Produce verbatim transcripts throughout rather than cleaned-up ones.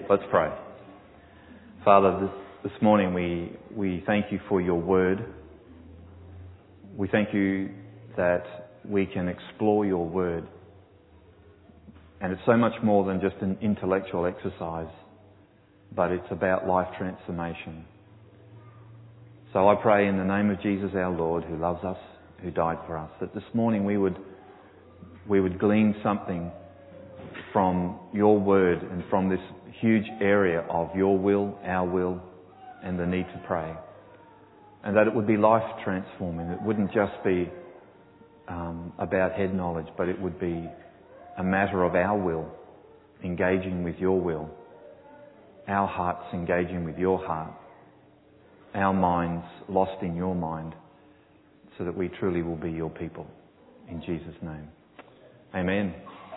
Let's pray. Father, this, this morning we, we thank you for your word. We thank you that we can explore your word. And it's so much more than just an intellectual exercise, but it's about life transformation. So I pray in the name of Jesus our Lord, who loves us, who died for us, that this morning we would we would glean something from your word and from this huge area of your will, our will, and the need to pray. And that it would be life transforming. It wouldn't just be um, about head knowledge, but it would be a matter of our will engaging with your will, our hearts engaging with your heart, our minds lost in your mind, so that we truly will be your people. In Jesus' name. Amen.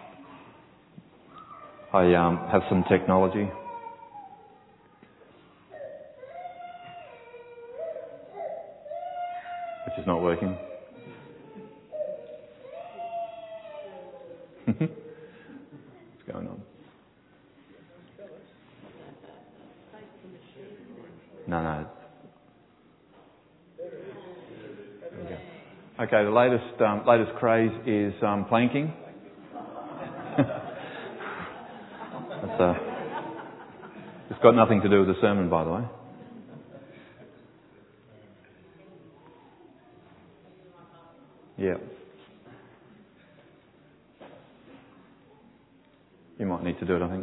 I um, have some technology. Which is not working. What's going on? No, no. Okay, the latest um, latest craze is um, planking. That's, uh, it's got nothing to do with the sermon, by the way. Yeah. You might need to do it, I think.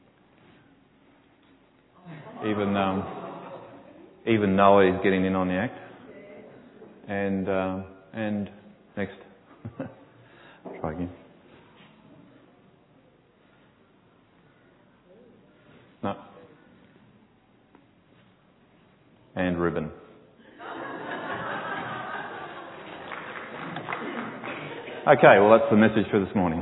Even um, even Noah is getting in on the act. And uh, and next. Try again. No. And ribbon. Okay, well that's the message for this morning.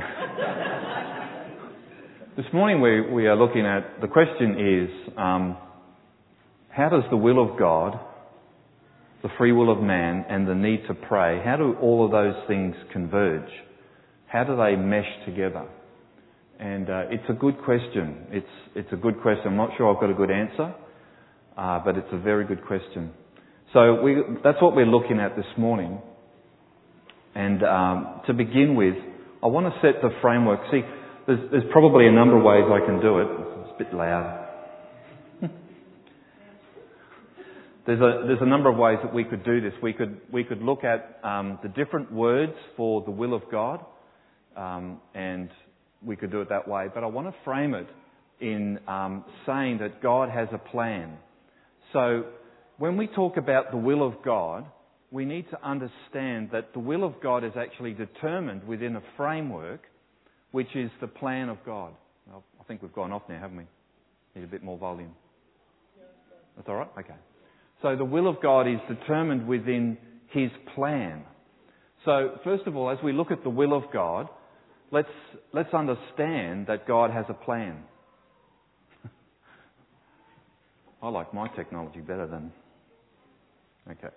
This morning we, we are looking at, the question is, um, how does the will of God, the free will of man, and the need to pray, how do all of those things converge? How do they mesh together? And uh, it's a good question. It's it's a good question. I'm not sure I've got a good answer, uh, but it's a very good question. So we, that's what we're looking at this morning. And um, to begin with, I want to set the framework. See, there's, there's probably a number of ways I can do it. It's a bit loud. There's a there's a number of ways that we could do this. We could we could look at um, the different words for the will of God, um, and we could do it that way. But I want to frame it in um, saying that God has a plan. So when we talk about the will of God, we need to understand that the will of God is actually determined within a framework, which is the plan of God. Well, I think we've gone off now, haven't we? Need a bit more volume. That's all right? Okay. So the will of God is determined within His plan. So first of all, as we look at the will of God, let's let's understand that God has a plan. I like my technology better than... Okay.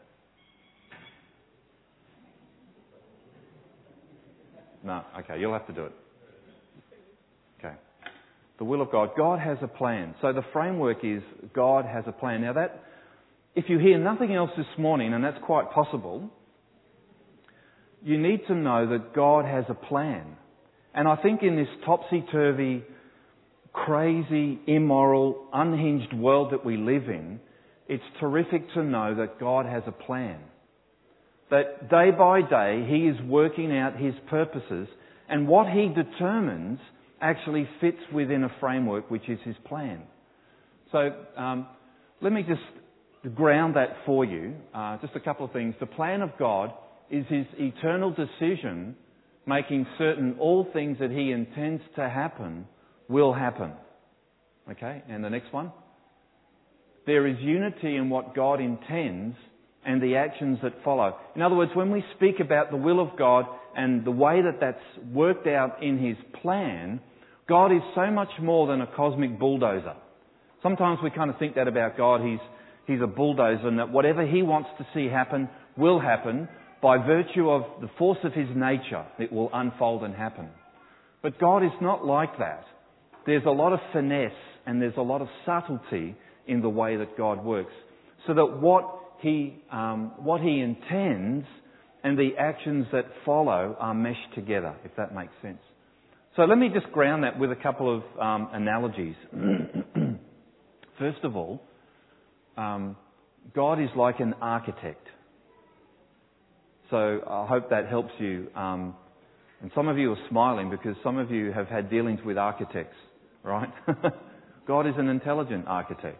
No, okay, you'll have to do it. Okay. The will of God. God has a plan. So the framework is God has a plan. Now that... If you hear nothing else this morning, and that's quite possible, you need to know that God has a plan. And I think in this topsy-turvy, crazy, immoral, unhinged world that we live in, it's terrific to know that God has a plan. That day by day He is working out His purposes, and what He determines actually fits within a framework which is His plan. So um, let me just... To ground that for you, uh, just a couple of things. The plan of God is His eternal decision, making certain all things that He intends to happen will happen. Okay, and the next one. There is unity in what God intends and the actions that follow. In other words, when we speak about the will of God and the way that that's worked out in His plan, God is so much more than a cosmic bulldozer. Sometimes we kind of think that about God. He's He's a bulldozer, and that whatever He wants to see happen will happen by virtue of the force of His nature. It will unfold and happen. But God is not like that. There's a lot of finesse and there's a lot of subtlety in the way that God works, so that what He, um, what He intends and the actions that follow are meshed together, if that makes sense. So let me just ground that with a couple of um, analogies. First of all, um, God is like an architect. So I hope that helps you. Um, and some of you are smiling because some of you have had dealings with architects, right? God is an intelligent architect.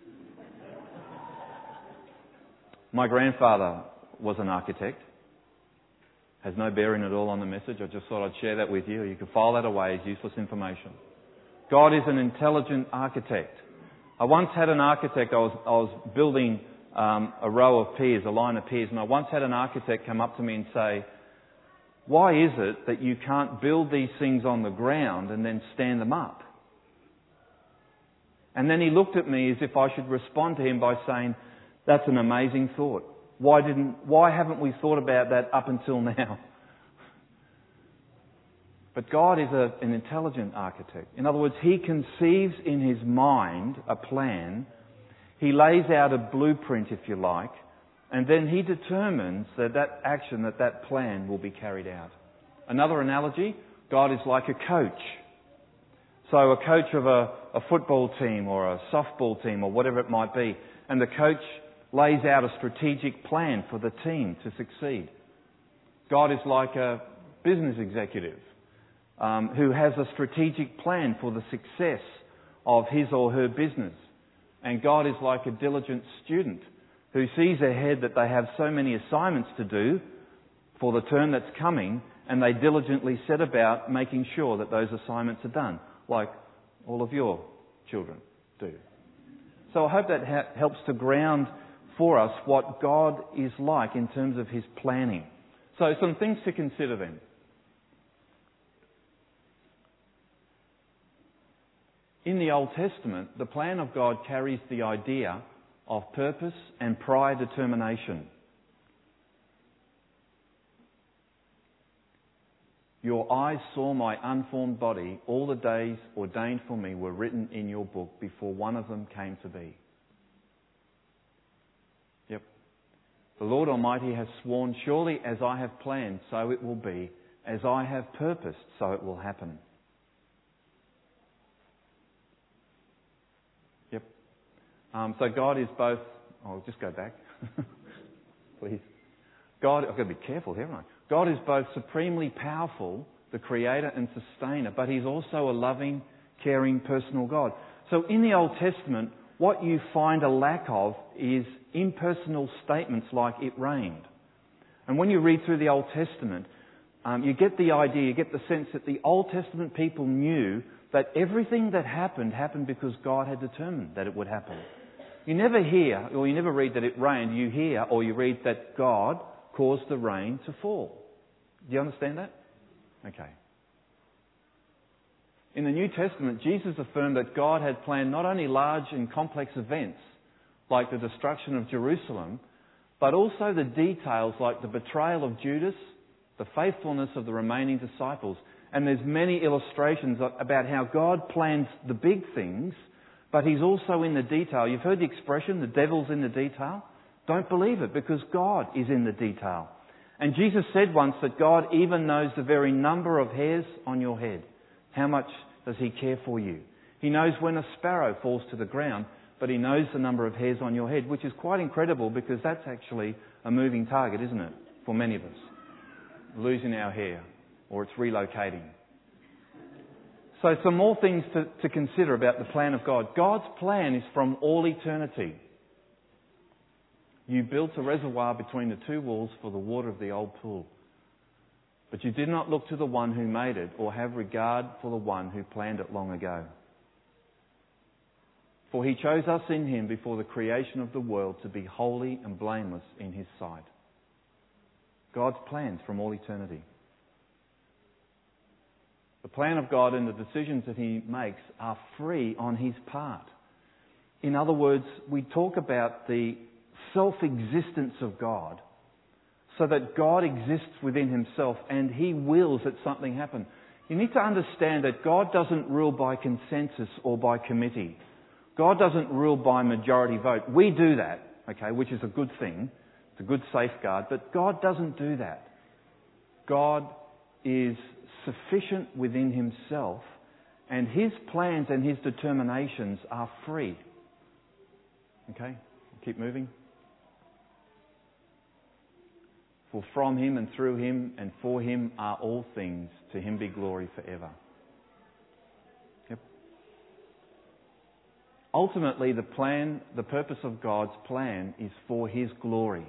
My grandfather was an architect. Has no bearing at all on the message. I just thought I'd share that with you. You can file that away as useless information. God is an intelligent architect. I once had an architect, I was, I was building um, a row of piers, a line of piers, and I once had an architect come up to me and say, why is it that you can't build these things on the ground and then stand them up? And then he looked at me as if I should respond to him by saying, that's an amazing thought. Why didn't, why haven't we thought about that up until now? But God is a, an intelligent architect. In other words, He conceives in His mind a plan. He lays out a blueprint, if you like, and then He determines that that action, that that plan will be carried out. Another analogy, God is like a coach. So a coach of a, a football team or a softball team or whatever it might be, and the coach lays out a strategic plan for the team to succeed. God is like a business executive um, who has a strategic plan for the success of his or her business. And God is like a diligent student who sees ahead that they have so many assignments to do for the term that's coming, and they diligently set about making sure that those assignments are done, like all of your children do. So I hope that ha- helps to ground for us what God is like in terms of His planning. So some things to consider then. In the Old Testament, the plan of God carries the idea of purpose and prior determination. Your eyes saw my unformed body. All the days ordained for me were written in your book before one of them came to be. Yep. The Lord Almighty has sworn, surely as I have planned, so it will be. As I have purposed, so it will happen. Yep. Um, so God is both... Oh, I'll just go back. Please. God... I've got to be careful here, haven't I? God is both supremely powerful, the creator and sustainer, but He's also a loving, caring, personal God. So in the Old Testament, what you find a lack of is impersonal statements like "it rained." And when you read through the Old Testament, um, you get the idea, you get the sense that the Old Testament people knew that everything that happened happened because God had determined that it would happen. You never hear, or you never read that it rained. You hear, or you read that God caused the rain to fall. Do you understand that? Okay. In the New Testament, Jesus affirmed that God had planned not only large and complex events like the destruction of Jerusalem, but also the details like the betrayal of Judas, the faithfulness of the remaining disciples. And there's many illustrations about how God plans the big things, but He's also in the detail. You've heard the expression, the devil's in the detail? Don't believe it, because God is in the detail. And Jesus said once that God even knows the very number of hairs on your head. How much does He care for you? He knows when a sparrow falls to the ground, but He knows the number of hairs on your head, which is quite incredible because that's actually a moving target, isn't it? For many of us. Losing our hair, or it's relocating. So some more things to, to consider about the plan of God. God's plan is from all eternity. You built a reservoir between the two walls for the water of the old pool. But you did not look to the one who made it or have regard for the one who planned it long ago. For He chose us in Him before the creation of the world to be holy and blameless in His sight. God's plans from all eternity. The plan of God and the decisions that He makes are free on His part. In other words, we talk about the self-existence of God, so that God exists within Himself and He wills that something happen. You need to understand that God doesn't rule by consensus or by committee. God doesn't rule by majority vote. We do that, okay, which is a good thing. It's a good safeguard. But God doesn't do that. God is sufficient within himself, and his plans and his determinations are free. Okay, keep moving. For from him and through him and for him are all things. To him be glory forever. Yep. Ultimately, the plan, the purpose of God's plan is for his glory.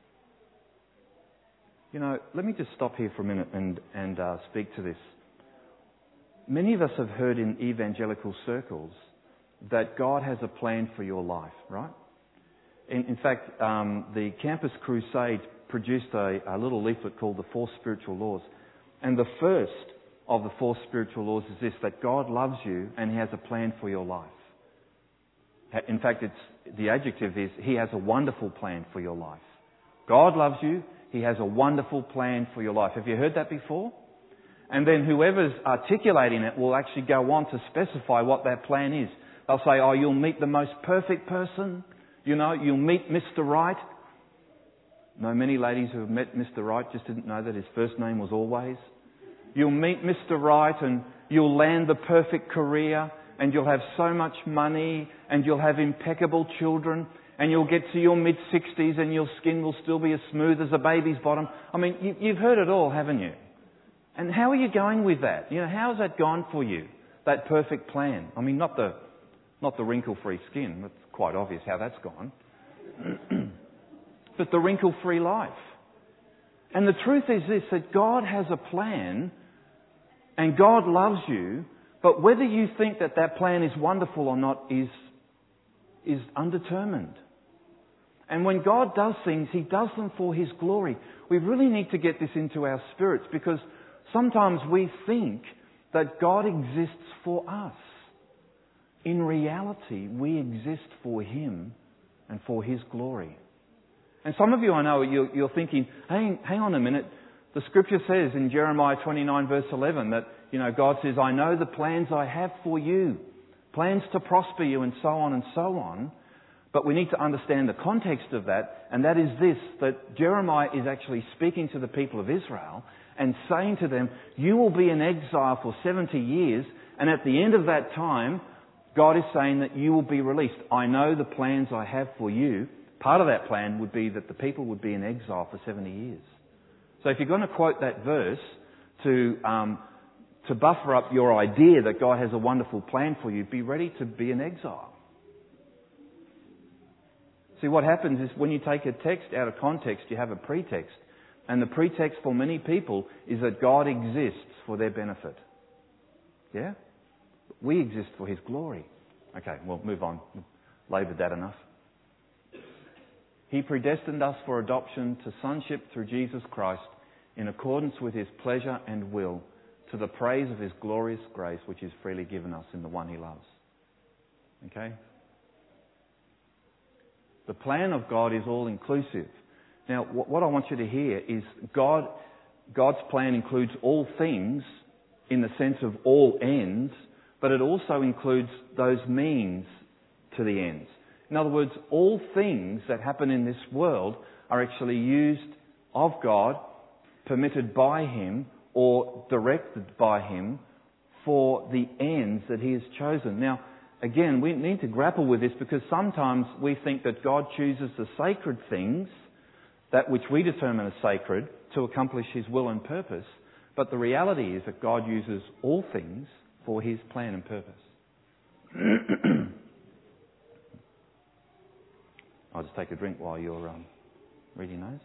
You know, let me just stop here for a minute and, and uh, speak to this. Many of us have heard in evangelical circles that God has a plan for your life, right? In, in fact, um, the Campus Crusade produced a, a little leaflet called The Four Spiritual Laws. And the first of the four spiritual laws is this, that God loves you and he has a plan for your life. In fact, it's, the adjective is, he has a wonderful plan for your life. God loves you. He has a wonderful plan for your life. Have you heard that before? And then whoever's articulating it will actually go on to specify what that plan is. They'll say, oh, you'll meet the most perfect person. You know, you'll meet Mister Right. No, many ladies who have met Mister Right just didn't know that his first name was Always. You'll meet Mister Right and you'll land the perfect career and you'll have so much money and you'll have impeccable children. And you'll get to your mid-sixties and your skin will still be as smooth as a baby's bottom. I mean, you, you've heard it all, haven't you? And how are you going with that? You know, how's that gone for you? That perfect plan. I mean, not the not the wrinkle-free skin. It's quite obvious how that's gone. But the wrinkle-free life. And the truth is this, that God has a plan and God loves you, but whether you think that that plan is wonderful or not is, is undetermined. And when God does things, he does them for his glory. We really need to get this into our spirits, because sometimes we think that God exists for us. In reality, we exist for him and for his glory. And some of you, I know, you're, you're thinking, hey, hang on a minute. The scripture says in Jeremiah twenty-nine verse eleven that, you know, God says, I know the plans I have for you. Plans to prosper you and so on and so on. But we need to understand the context of that, and that is this, that Jeremiah is actually speaking to the people of Israel and saying to them, you will be in exile for seventy years, and at the end of that time, God is saying that you will be released. I know the plans I have for you. Part of that plan would be that the people would be in exile for seventy years. So if you're going to quote that verse to um, to buffer up your idea that God has a wonderful plan for you, be ready to be in exile. See, what happens is when you take a text out of context, you have a pretext. And the pretext for many people is that God exists for their benefit. Yeah? We exist for his glory. Okay, well, move on. Laboured that enough. He predestined us for adoption to sonship through Jesus Christ in accordance with his pleasure and will, to the praise of his glorious grace, which is freely given us in the one he loves. Okay? The plan of God is all-inclusive. Now, what I want you to hear is God, God's plan includes all things in the sense of all ends, but it also includes those means to the ends. In other words, all things that happen in this world are actually used of God, permitted by him, or directed by him for the ends that he has chosen. Now, again, we need to grapple with this, because sometimes we think that God chooses the sacred things, that which we determine as sacred, to accomplish his will and purpose. But the reality is that God uses all things for his plan and purpose. I'll just take a drink while you're um, reading those.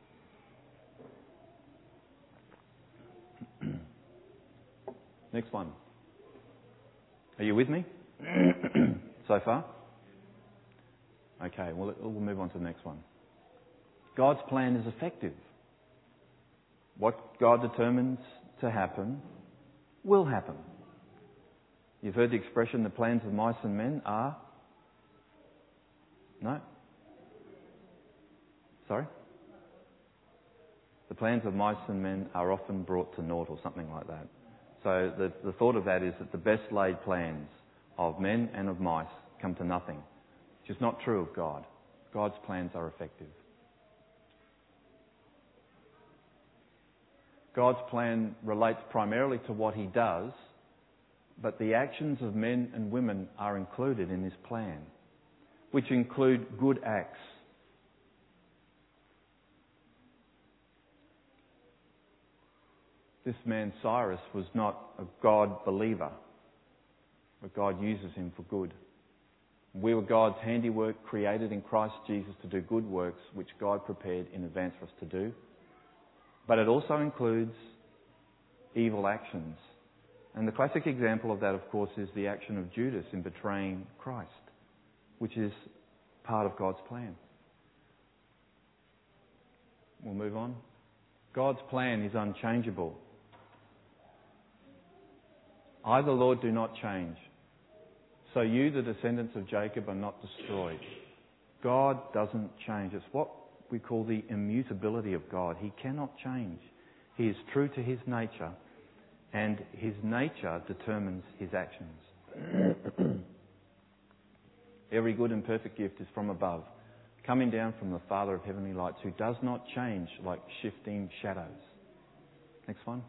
Next one. Are you with me? So far? Okay, well, we'll move on to the next one. God's plan is effective. What God determines to happen will happen. You've heard the expression, the plans of mice and men are... No? Sorry? The plans of mice and men are often brought to naught, or something like that. So the, the thought of that is that the best laid plans of men and of mice come to nothing, which is not true of God. God's plans are effective. God's plan relates primarily to what He does, but the actions of men and women are included in His plan, which include good acts. This man Cyrus was not a God believer, but God uses him for good. We were God's handiwork, created in Christ Jesus to do good works, which God prepared in advance for us to do. But it also includes evil actions. And the classic example of that, of course, is the action of Judas in betraying Christ, which is part of God's plan. We'll move on. God's plan is unchangeable. I, the Lord, do not change. So you, the descendants of Jacob, are not destroyed. God doesn't change. It's what we call the immutability of God. He cannot change. He is true to His nature, and His nature determines His actions. Every good and perfect gift is from above, coming down from the Father of heavenly lights, who does not change like shifting shadows. Next one.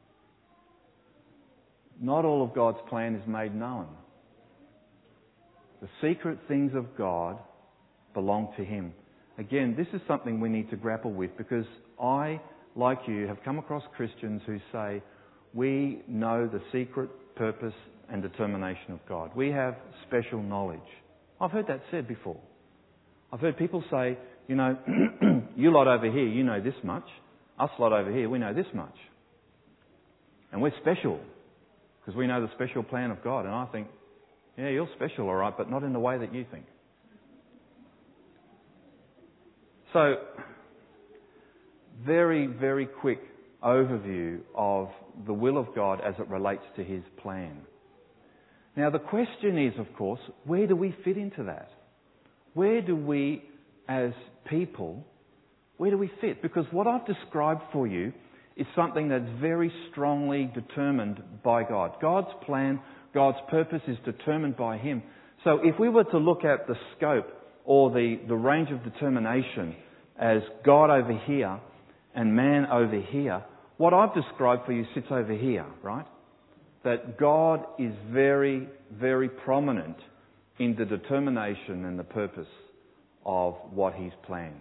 Not all of God's plan is made known. The secret things of God belong to Him. Again, this is something we need to grapple with, because I, like you, have come across Christians who say, we know the secret purpose and determination of God. We have special knowledge. I've heard that said before. I've heard people say, you know, you lot over here, you know this much. Us lot over here, we know this much. And we're special, because we know the special plan of God. And I think, yeah, you're special, all right, but not in the way that you think. So, very, very quick overview of the will of God as it relates to His plan. Now, the question is, of course, where do we fit into that? Where do we, as people, where do we fit? Because what I've described for you is something that's very strongly determined by God. God's plan, God's purpose is determined by Him. So if we were to look at the scope or the, the range of determination as God over here and man over here, what I've described for you sits over here, right? That God is very, very prominent in the determination and the purpose of what He's planned.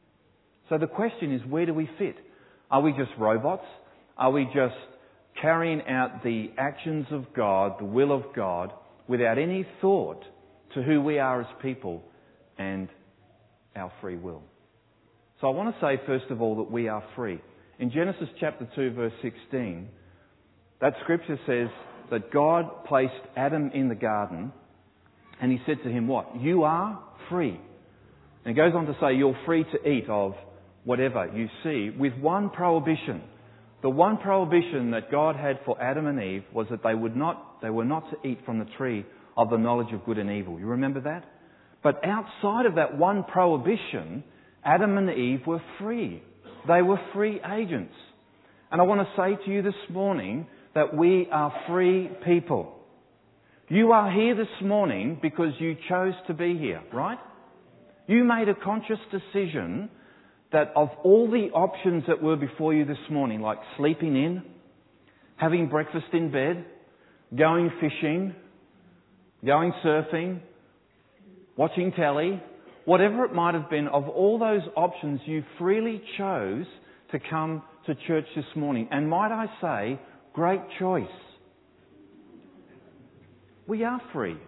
So the question is, where do we fit? Are we just robots? Are we just carrying out the actions of God, the will of God, without any thought to who we are as people and our free will? So I want to say, first of all, that we are free. In Genesis chapter two, verse sixteen, that scripture says that God placed Adam in the garden and He said to him, what? You are free. And it goes on to say, you're free to eat of whatever you see, with one prohibition. The one prohibition that God had for Adam and Eve was that they would not, they were not to eat from the tree of the knowledge of good and evil. You remember that? But outside of that one prohibition, Adam and Eve were free. They were free agents. And I want to say to you this morning that we are free people. You are here this morning because you chose to be here, right? You made a conscious decision that of all the options that were before you this morning, like sleeping in, having breakfast in bed, going fishing, going surfing, watching telly, whatever it might have been, of all those options, you freely chose to come to church this morning. And might I say, great choice. We are free.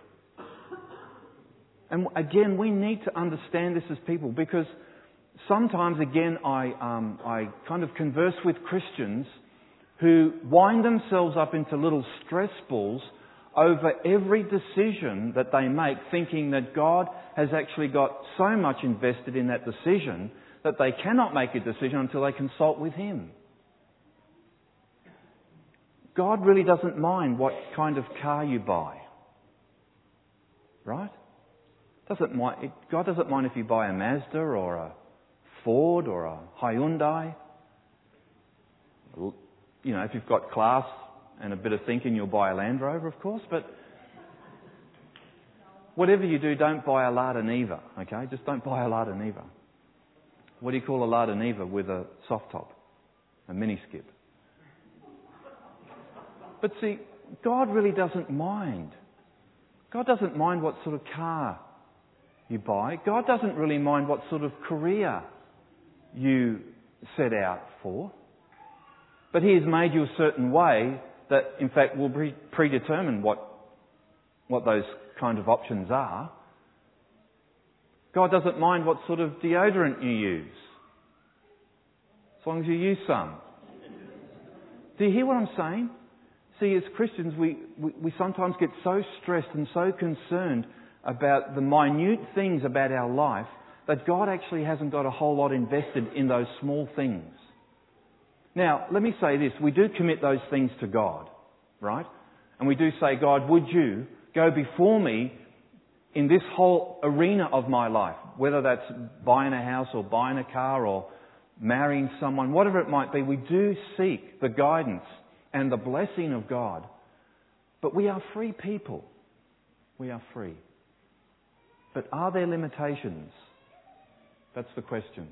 And again, we need to understand this as people, because sometimes, again, I um, I kind of converse with Christians who wind themselves up into little stress balls over every decision that they make, thinking that God has actually got so much invested in that decision that they cannot make a decision until they consult with Him. God really doesn't mind what kind of car you buy. Right? Doesn't mind, God doesn't mind if you buy a Mazda or a Ford or a Hyundai. You know, if you've got class and a bit of thinking, you'll buy a Land Rover, of course, but whatever you do, don't buy a Lada Niva, okay? Just don't buy a Lada Niva. What do you call a Lada Niva with a soft top? A mini skip. But see, God really doesn't mind. God doesn't mind what sort of car you buy. God doesn't really mind what sort of career you set out for. But He has made you a certain way that, in fact, will pre- predetermine what, what those kind of options are. God doesn't mind what sort of deodorant you use, as long as you use some. Do you hear what I'm saying? See, as Christians, we, we, we sometimes get so stressed and so concerned about the minute things about our life that God actually hasn't got a whole lot invested in those small things. Now, let me say this. We do commit those things to God, right? And we do say, God, would you go before me in this whole arena of my life, whether that's buying a house or buying a car or marrying someone, whatever it might be. We do seek the guidance and the blessing of God. But we are free people. We are free. But are there limitations? That's the question.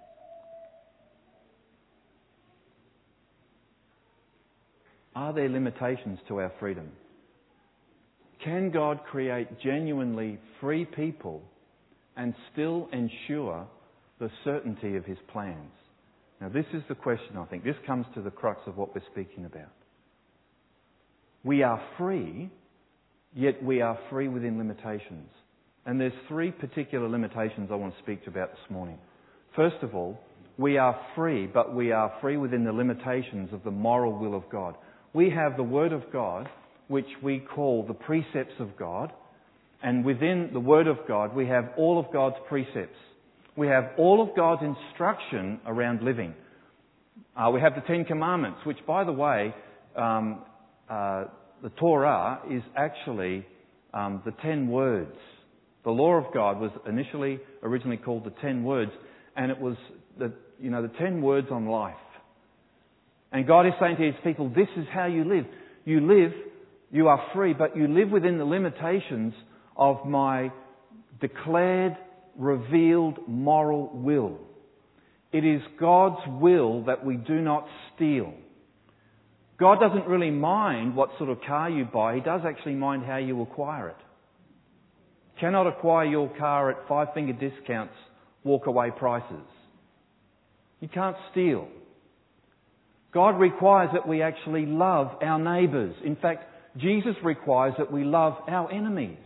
Are there limitations to our freedom? Can God create genuinely free people and still ensure the certainty of His plans? Now, this is the question, I think. This comes to the crux of what we're speaking about. We are free, yet we are free within limitations. And there's three particular limitations I want to speak to about this morning. First of all, we are free, but we are free within the limitations of the moral will of God. We have the Word of God, which we call the precepts of God. And within the Word of God, we have all of God's precepts. We have all of God's instruction around living. Uh, we have the Ten Commandments, which, by the way, um, uh, the Torah is actually um, the Ten Words. The law of God was initially, originally called the Ten Words, and it was the, you know, the Ten Words on life. And God is saying to His people, this is how you live. You live, you are free, but you live within the limitations of my declared, revealed moral will. It is God's will that we do not steal. God doesn't really mind what sort of car you buy. He does actually mind how you acquire it. Cannot acquire your car at five-finger discounts, walk-away prices. You can't steal. God requires that we actually love our neighbours. In fact, Jesus requires that we love our enemies.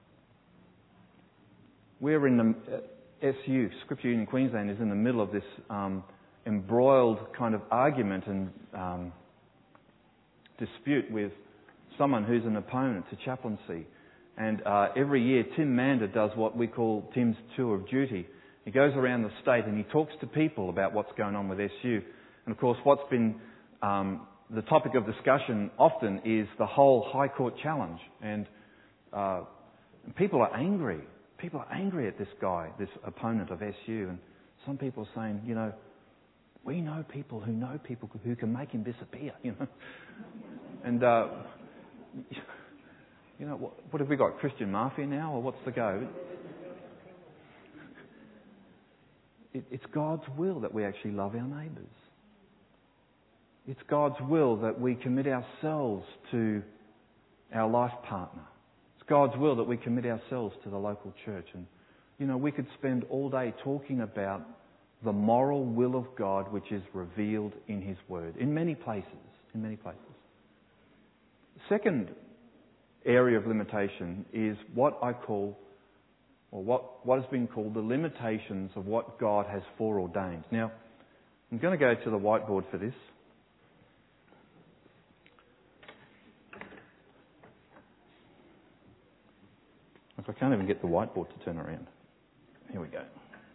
We're in the S U, Scripture Union Queensland, is in the middle of this um, embroiled kind of argument and um, dispute with someone who's an opponent to chaplaincy. And uh, every year Tim Mander does what we call Tim's Tour of Duty. He goes around the state and he talks to people about what's going on with S U. And of course what's been um, the topic of discussion often is the whole High Court challenge. And uh, people are angry. People are angry at this guy, this opponent of S U. And some people are saying, you know, we know people who know people who can make him disappear, you know. And, uh, you know, what, what have we got? Christian Mafia now, or what's the go? It, it's God's will that we actually love our neighbours. It's God's will that we commit ourselves to our life partner. It's God's will that we commit ourselves to the local church. And, you know, we could spend all day talking about the moral will of God which is revealed in His Word, in many places, in many places. Second area of limitation is what I call, or what, what has been called the limitations of what God has foreordained. Now, I'm going to go to the whiteboard for this. I can't even get the whiteboard to turn around. Here we go.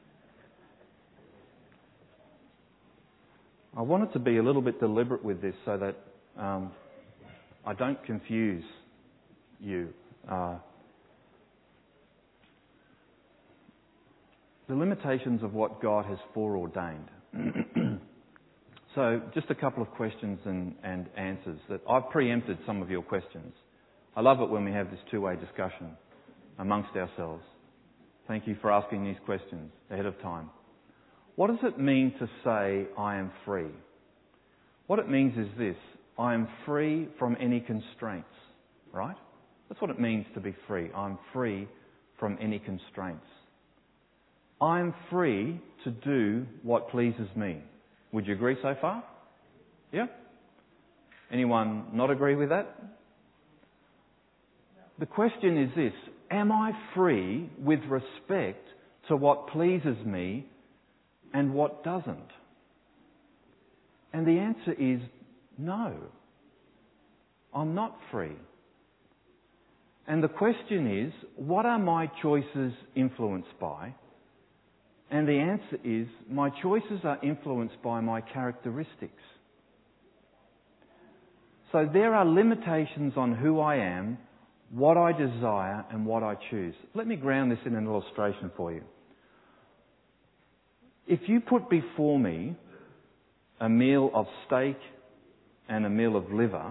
I wanted to be a little bit deliberate with this so that um, I don't confuse you. Uh, the limitations of what God has foreordained. So just a couple of questions and, and answers that I've preempted some of your questions. I love it when we have this two-way discussion amongst ourselves. Thank you for asking these questions ahead of time. What does it mean to say, I am free? What it means is this: I am free from any constraints, right? That's what it means to be free. I'm free from any constraints. I'm free to do what pleases me. Would you agree so far? Yeah? Anyone not agree with that? The question is this: am I free with respect to what pleases me and what doesn't? And the answer is no. I'm not free. And the question is, what are my choices influenced by? And the answer is, my choices are influenced by my characteristics. So there are limitations on who I am, what I desire, and what I choose. Let me ground this in an illustration for you. If you put before me a meal of steak and a meal of liver,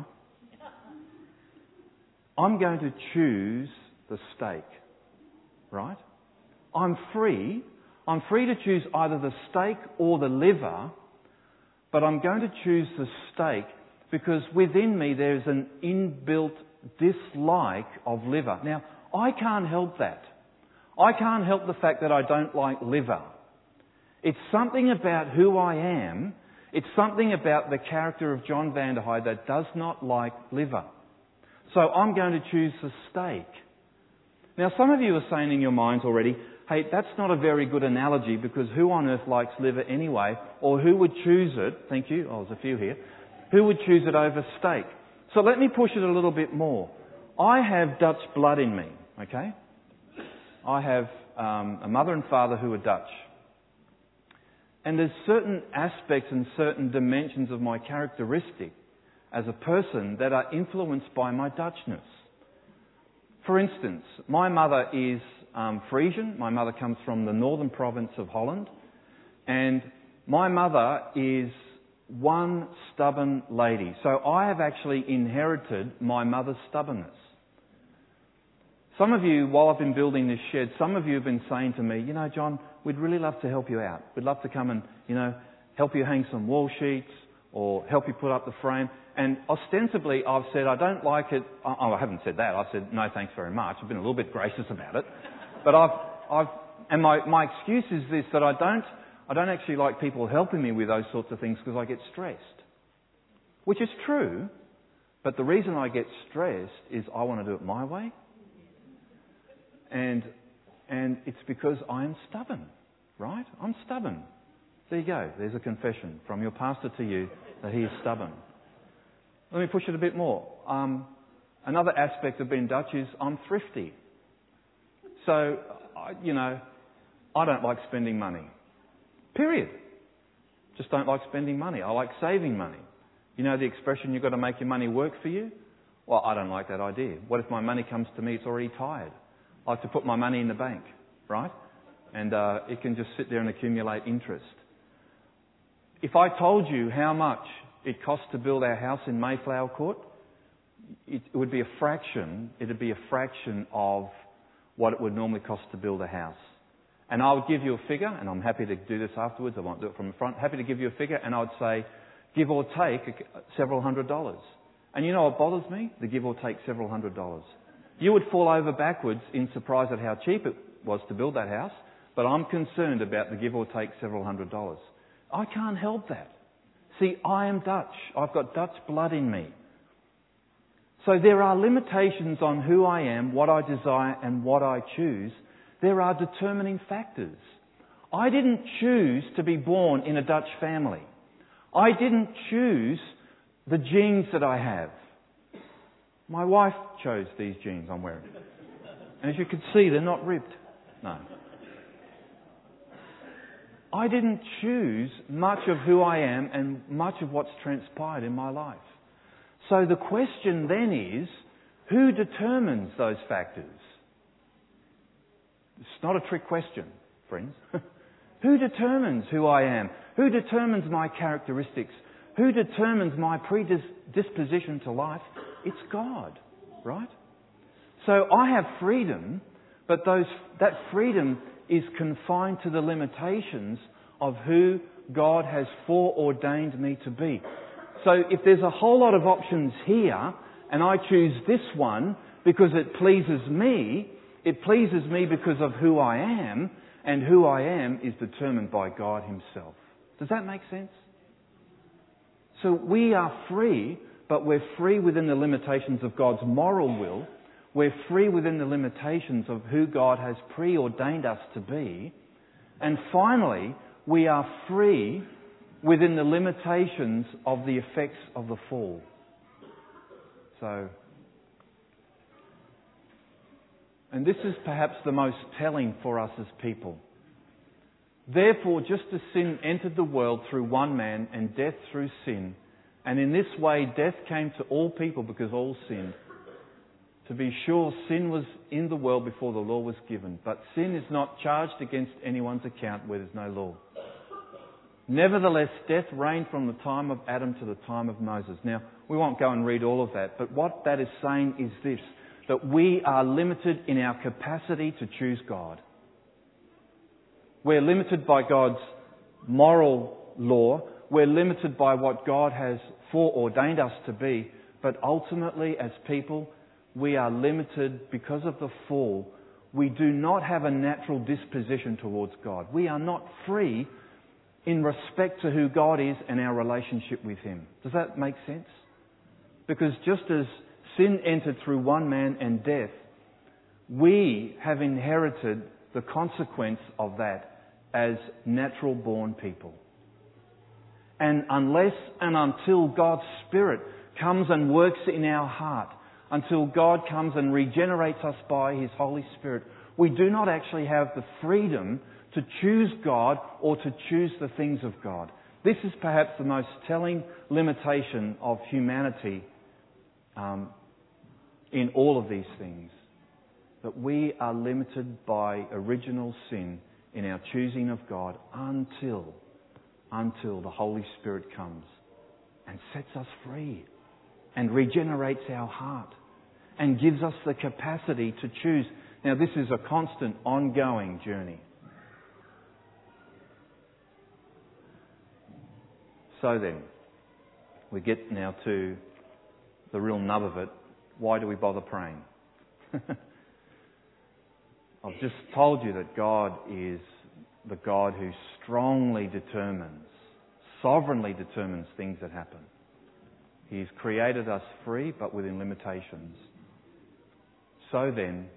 I'm going to choose the steak, right? I'm free. I'm free to choose either the steak or the liver, but I'm going to choose the steak because within me there's an inbuilt dislike of liver. Now, I can't help that. I can't help the fact that I don't like liver. It's something about who I am. It's something about the character of John Vanderhyde that does not like liver. So I'm going to choose the steak. Now, some of you are saying in your minds already, hey, that's not a very good analogy because who on earth likes liver anyway? Or who would choose it? Thank you. Oh, there's a few here. Who would choose it over steak? So let me push it a little bit more. I have Dutch blood in me, okay? I have um, a mother and father who are Dutch. And there's certain aspects and certain dimensions of my characteristic as a person that are influenced by my Dutchness. For instance, my mother is um, Frisian. My mother comes from the northern province of Holland. And my mother is one stubborn lady. So I have actually inherited my mother's stubbornness. Some of you, while I've been building this shed, some of you have been saying to me, you know, John, we'd really love to help you out. We'd love to come and, you know, help you hang some wall sheets or help you put up the frame. And ostensibly, I've said, I don't like it. Oh, I haven't said that. I've said, no, thanks very much. I've been a little bit gracious about it. But I've, I've, and my, my excuse is this, that I don't, I don't actually like people helping me with those sorts of things because I get stressed. Which is true, but the reason I get stressed is I want to do it my way. And, and it's because I'm stubborn, right? I'm stubborn. There you go. There's a confession from your pastor to you that he is stubborn. Let me push it a bit more. Um, another aspect of being Dutch is I'm thrifty. So, I, you know, I don't like spending money. Period. Just don't like spending money. I like saving money. You know the expression, you've got to make your money work for you? Well, I don't like that idea. What if my money comes to me, it's already tired? I like to put my money in the bank, right? And uh, it can just sit there and accumulate interest. If I told you how much it costs to build our house in Mayflower Court, it, it would be a fraction, it would be a fraction of what it would normally cost to build a house. And I would give you a figure, and I'm happy to do this afterwards, I won't do it from the front, happy to give you a figure, and I would say, give or take several hundred dollars. And you know what bothers me? The give or take several hundred dollars. You would fall over backwards in surprise at how cheap it was to build that house, but I'm concerned about the give or take several hundred dollars. I can't help that. See, I am Dutch. I've got Dutch blood in me. So there are limitations on who I am, what I desire, and what I choose. There are determining factors. I didn't choose to be born in a Dutch family. I didn't choose the genes that I have. My wife chose these jeans I'm wearing. And as you can see, they're not ripped. No. I didn't choose much of who I am and much of what's transpired in my life. So the question then is, who determines those factors? It's not a trick question, friends. Who determines who I am? Who determines my characteristics? who determines my predisposition to life? It's God, right? So I have freedom, but those that freedom is confined to the limitations of who God has foreordained me to be. So if there's a whole lot of options here, and I choose this one because it pleases me, it pleases me because of who I am, and who I am is determined by God Himself. Does that make sense? So we are free, but we're free within the limitations of God's moral will. We're free within the limitations of who God has preordained us to be. And finally, we are free within the limitations of the effects of the fall. So, and this is perhaps the most telling for us as people. Therefore, just as sin entered the world through one man and death through sin, and in this way death came to all people because all sinned. To be sure, sin was in the world before the law was given, but sin is not charged against anyone's account where there's no law. Nevertheless, death reigned from the time of Adam to the time of Moses. Now, we won't go and read all of that, but what that is saying is this, that we are limited in our capacity to choose God. We're limited by God's moral law. We're limited by what God has foreordained us to be. But ultimately, as people, we are limited because of the fall. We do not have a natural disposition towards God. We are not free in respect to who God is and our relationship with Him. Does that make sense? Because just as sin entered through one man and death, we have inherited the consequence of that as natural-born people. And unless and until God's Spirit comes and works in our heart, until God comes and regenerates us by His Holy Spirit, we do not actually have the freedom to choose God or to choose the things of God. This is perhaps the most telling limitation of humanity um, in all of these things. That we are limited by original sin in our choosing of God until, until the Holy Spirit comes and sets us free and regenerates our heart and gives us the capacity to choose. Now, this is a constant, ongoing journey. So then, we get now to the real nub of it. Why do we bother praying? I've just told you that God is the God who strongly determines, sovereignly determines things that happen. He's created us free, but within limitations. So then,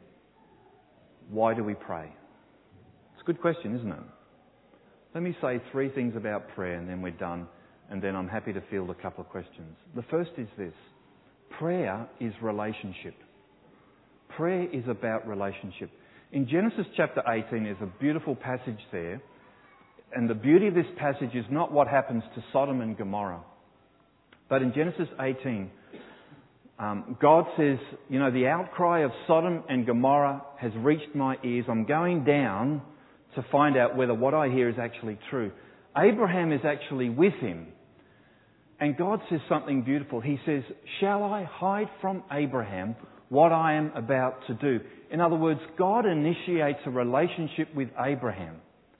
why do we pray? It's a good question, isn't it? Let me say three things about prayer and then we're done, and then I'm happy to field a couple of questions. The first is this. Prayer is relationship. Prayer is about relationship. In Genesis chapter eighteen, there's a beautiful passage there. And the beauty of this passage is not what happens to Sodom and Gomorrah. But in Genesis eighteen, um, God says, you know, the outcry of Sodom and Gomorrah has reached my ears. I'm going down to find out whether what I hear is actually true. Abraham is actually with him. And God says something beautiful. He says, shall I hide from Abraham what I am about to do? In other words, God initiates a relationship with Abraham.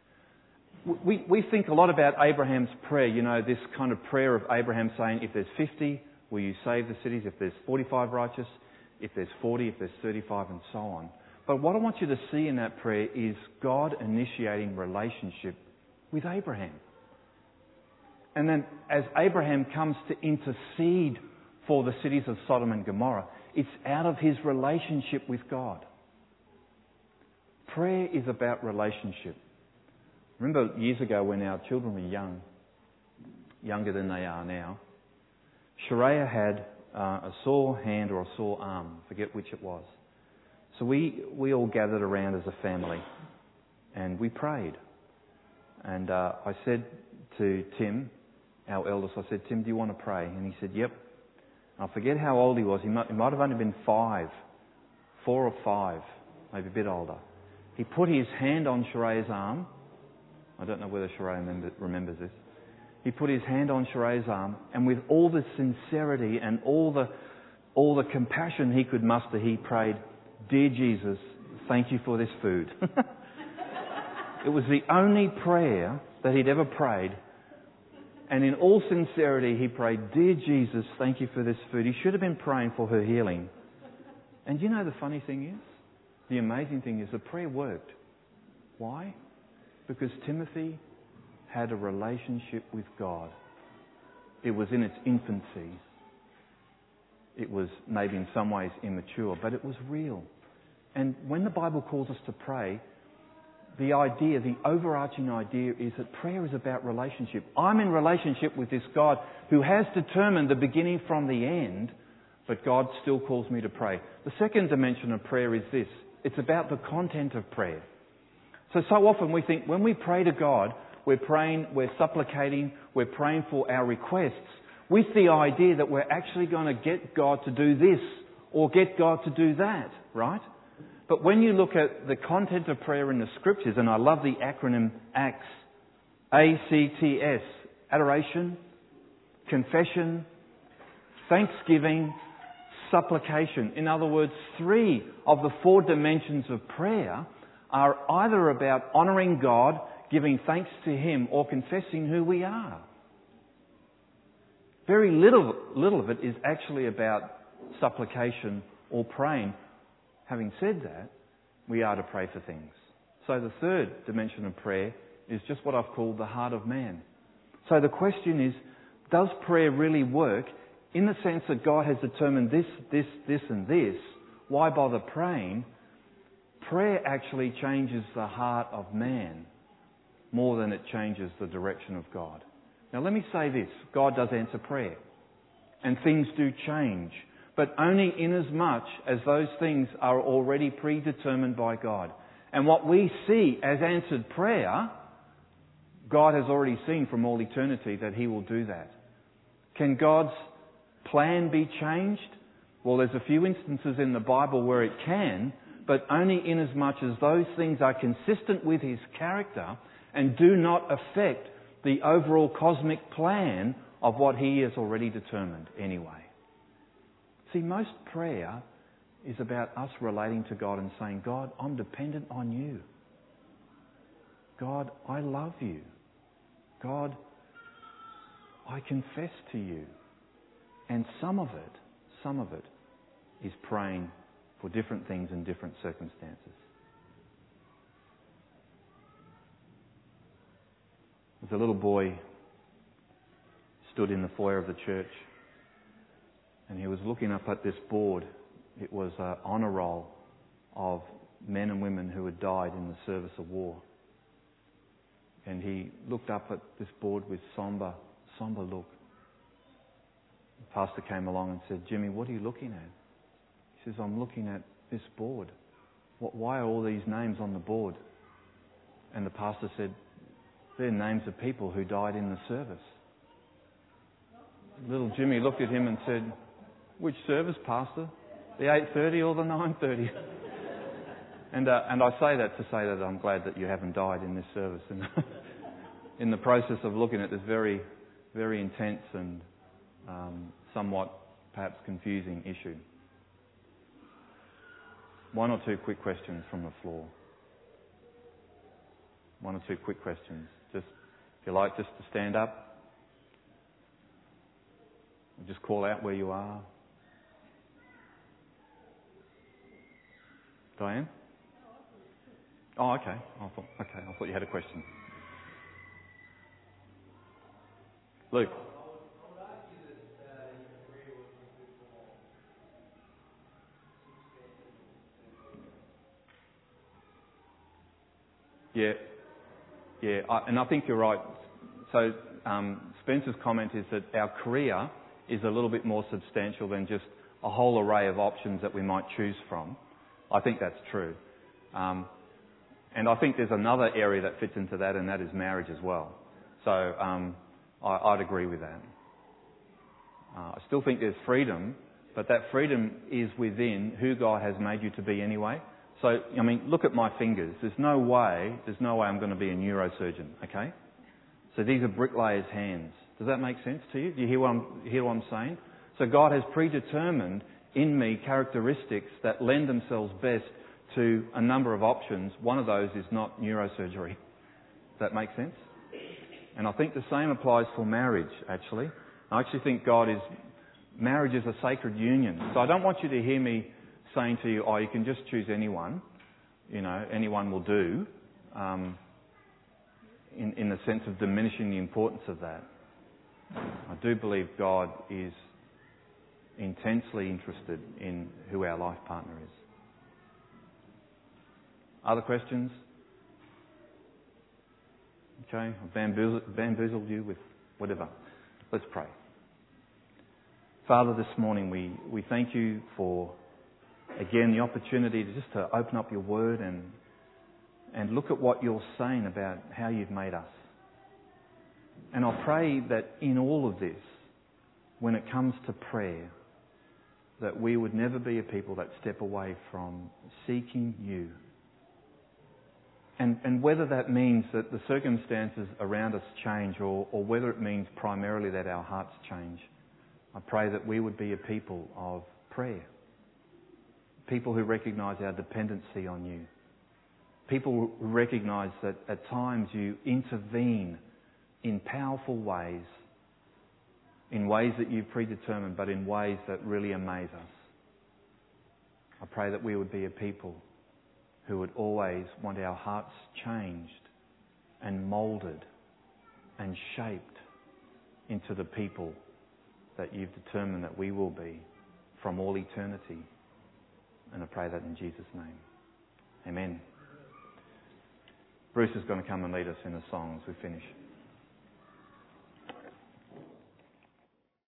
We, we think a lot about Abraham's prayer, you know, this kind of prayer of Abraham saying, if there's fifty, will you save the cities? If there's forty-five righteous, if there's forty, if there's thirty-five, and so on. But what I want you to see in that prayer is God initiating relationship with Abraham. And then as Abraham comes to intercede for the cities of Sodom and Gomorrah, it's out of his relationship with God. Prayer is about relationship. Remember years ago when our children were young, younger than they are now, Sharia had uh, a sore hand or a sore arm, I forget which it was. So we, we all gathered around as a family and we prayed. And uh, I said to Tim, our eldest, I said, Tim, do you want to pray? And he said, yep. I forget how old he was. He might, he might have only been five, four or five, maybe a bit older. He put his hand on Sharaya's arm. I don't know whether Sharaya remember, remembers this. he put his hand on Sheree's arm, and with all the sincerity and all the all the compassion he could muster, he prayed, "Dear Jesus, thank you for this food." It was the only prayer that he'd ever prayed. And in all sincerity, he prayed, "Dear Jesus, thank you for this food." He should have been praying for her healing. And you know the funny thing is? The amazing thing is the prayer worked. Why? Because Timothy had a relationship with God. It was in its infancy. It was maybe in some ways immature, but it was real. And when the Bible calls us to pray, the idea, the overarching idea is that prayer is about relationship. I'm in relationship with this God who has determined the beginning from the end, but God still calls me to pray. The second dimension of prayer is this. It's about the content of prayer. So, so often we think when we pray to God, we're praying, we're supplicating, we're praying for our requests with the idea that we're actually going to get God to do this or get God to do that, right? But when you look at the content of prayer in the Scriptures, and I love the acronym ACTS, A C T S, adoration, confession, thanksgiving, supplication. In other words, three of the four dimensions of prayer are either about honouring God, giving thanks to Him, or confessing who we are. Very little, little of it is actually about supplication or praying. Having said that, we are to pray for things. So the third dimension of prayer is just what I've called the heart of man. So the question is, does prayer really work in the sense that God has determined this, this, this and this? Why bother praying? Prayer actually changes the heart of man more than it changes the direction of God. Now let me say this, God does answer prayer and things do change, but only in as much as those things are already predetermined by God. And what we see as answered prayer, God has already seen from all eternity that He will do that. Can God's plan be changed? Well, there's a few instances in the Bible where it can, but only in as much as those things are consistent with His character and do not affect the overall cosmic plan of what He has already determined anyway. See, most prayer is about us relating to God and saying, God, I'm dependent on You. God, I love You. God, I confess to You. And some of it, some of it is praying for different things in different circumstances. As a little boy stood in the foyer of the church and he was looking up at this board. It was an honour roll of men and women who had died in the service of war. And he looked up at this board with sombre, sombre look. The pastor came along and said, Jimmy, what are you looking at? He says, I'm looking at this board. What, why are all these names on the board? And the pastor said, they're names of people who died in the service. Little Jimmy looked at him and said, which service, pastor? The eight thirty or the nine thirty? And uh, and I say that to say that I'm glad that you haven't died in this service. And in the process of looking at this very, very intense and um, somewhat perhaps confusing issue. One or two quick questions from the floor. One or two quick questions. Just, if you like, just to stand up. Just call out where you are. Diane? Oh, okay. I thought, okay, I thought you had a question. Luke? Yeah, yeah, I, and I think you're right. So um, Spencer's comment is that our career is a little bit more substantial than just a whole array of options that we might choose from. I think that's true. Um, and I think there's another area that fits into that, and that is marriage as well. So um, I, I'd agree with that. Uh, I still think there's freedom, but that freedom is within who God has made you to be anyway. So, I mean, look at my fingers. There's no way, there's no way I'm going to be a neurosurgeon, okay? So these are bricklayers' hands. Does that make sense to you? Do you hear what I'm, hear what I'm saying? So God has predetermined in me characteristics that lend themselves best to a number of options. One of those is not neurosurgery. Does that make sense? And I think the same applies for marriage, actually. I actually think God is... Marriage is a sacred union. So I don't want you to hear me saying to you, oh, you can just choose anyone. You know, anyone will do. Um, in, in the sense of diminishing the importance of that. I do believe God is intensely interested in who our life partner is. Other questions? Okay, I've bamboozled, bamboozled you with whatever. Let's pray. Father, this morning we, we thank you for, again, the opportunity to just to open up your word and and look at what you're saying about how you've made us. And I pray that in all of this, when it comes to prayer, that we would never be a people that step away from seeking you. And, and whether that means that the circumstances around us change or, or whether it means primarily that our hearts change, I pray that we would be a people of prayer. People who recognise our dependency on you. People who recognise that at times you intervene in powerful ways, in ways that you've predetermined, but in ways that really amaze us. I pray that we would be a people who would always want our hearts changed and moulded and shaped into the people that you've determined that we will be from all eternity. And I pray that in Jesus' name. Amen. Bruce is going to come and lead us in a song as we finish.